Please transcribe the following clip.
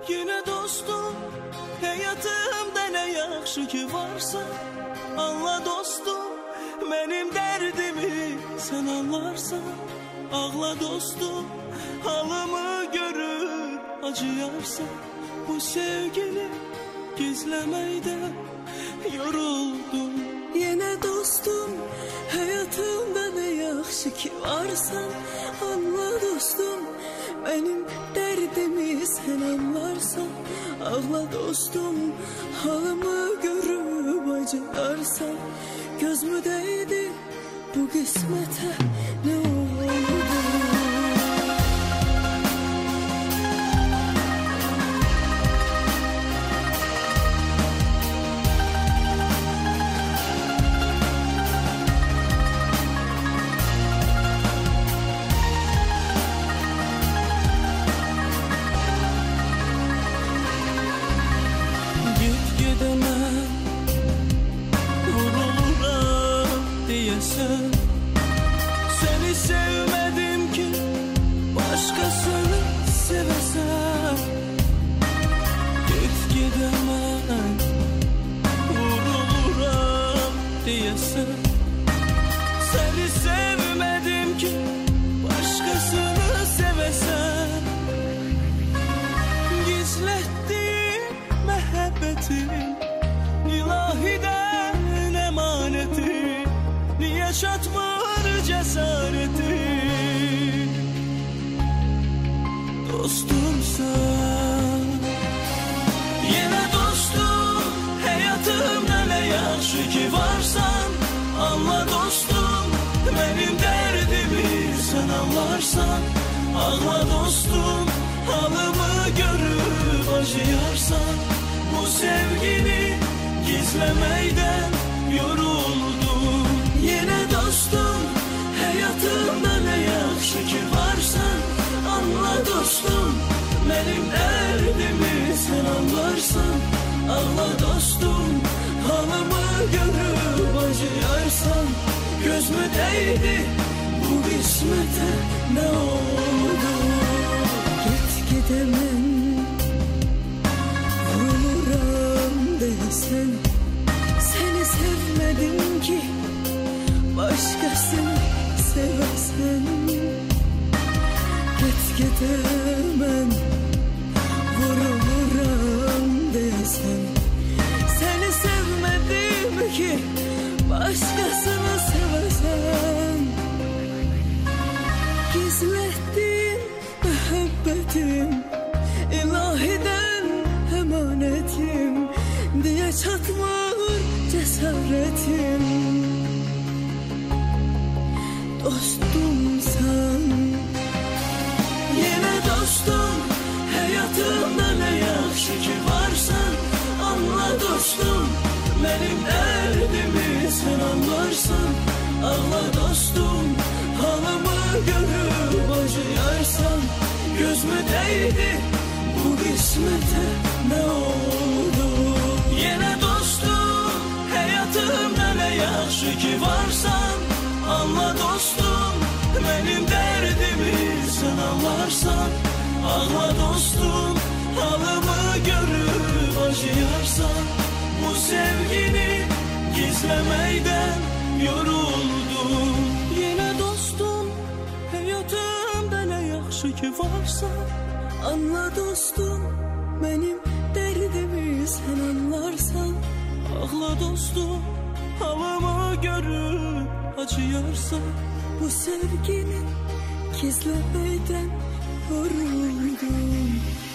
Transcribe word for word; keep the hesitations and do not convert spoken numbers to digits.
Yine dostum, hayatımda ne yaxşı ki varsa, anla dostum, benim derdimi sen anlarsan. Ağla dostum, halımı görür acıyarsan. Bu sevgini gizlemeyden yoruldum. Yine dostum, hayatımda ne yaxşı ki varsan, anla dostum, benim derdimi sen anlarsan. Ağla dostum, halımı görüp acılarsan. Göz mü değdi bu kısmete, ne oldu? Seni sevmedim ki başkasını sevesem. Git gidemem, vuruluram diyesen. Seni sevmedim ki başkasını sevesem. Gizlettiğim muhabbetim ilahiden emaneti. Niye çatmır cesareti? Dostum sen, yine dostum, hayatımda ne yaxşı ki varsan. Anla dostum, benim derdimi sen anlarsan. Ağla dostum, halımı görüp acıyarsan. Bu sevgini gizlemeyden yoruldum. Yine dostum, hayatımda ne yaxşı ki varsan. Anla dostum, benim derdimi sen anlarsan. Ağla dostum, halımı görüp acıyarsan. Göz mü değdi bu kısmete, ne oldu? Git gidemem, vuruluram desen. Seni sevmedim ki başkasını sevesen. Git gidemem, vuruluram desen. Seni sevmedim ki başkasını sevesen. Gizlettiğin muhabbetim ilahiden emanetim. Diye çatmır cesaretim. Dostum sen, yine dostum, hayatımda ne yaxşı ki varsan. Anla dostum, benim derdimi sen anlarsan. Ağla dostum, halımı görüp acıyarsan. Göz mü değdi bu kısmete, ne oldu? Yine dostum, hayatımda ne yaxşı ki varsan. Anla dostum, benim derdimi sen anlarsan. Ağla dostum, halımı görüp acıyarsan. Bu sevgini gizlemeyden yoruldum. Yine dostum, hayatımda ne yaxşı ki varsan. anla dostum, benim derdimi sen anlarsan. Ağla dostum, halımı görüp acıyarsan. Bu sevgini gizlemeyden yoruldum.